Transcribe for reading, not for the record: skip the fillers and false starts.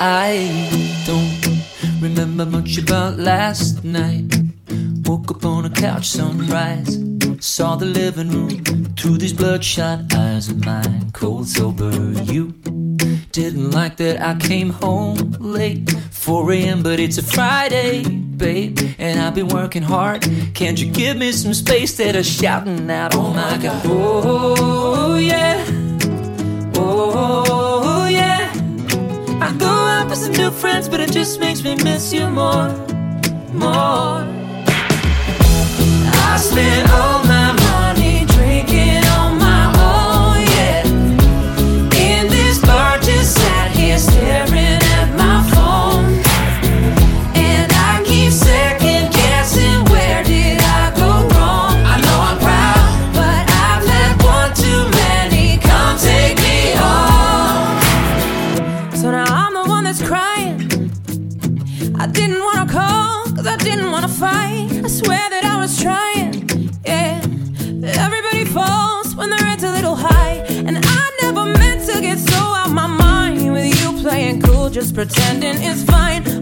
I don't remember much about last night. Woke up on a couch, sunrise. Saw the living room through these bloodshot eyes of mine. Cold sober, you didn't like that I came home late, 4 a.m. but it's a Friday, babe, and I've been working hard. Can't you give me some space? That are shouting out, oh my God. Oh yeah, oh yeah. I go out with some new friends, but it just makes me miss you more. I spent all my money drinking on my own, yeah. In this bar, just sat here staring at my phone, and I keep second guessing, where did I go wrong? I know I'm proud, but I've had one too many. Come take me home. So now I'm the one that's crying. I didn't wanna call, cause I didn't wanna fight. I swear that I was trying, yeah. Everybody falls when their head's a little high, and I never meant to get so out my mind with you playing cool, just pretending it's fine.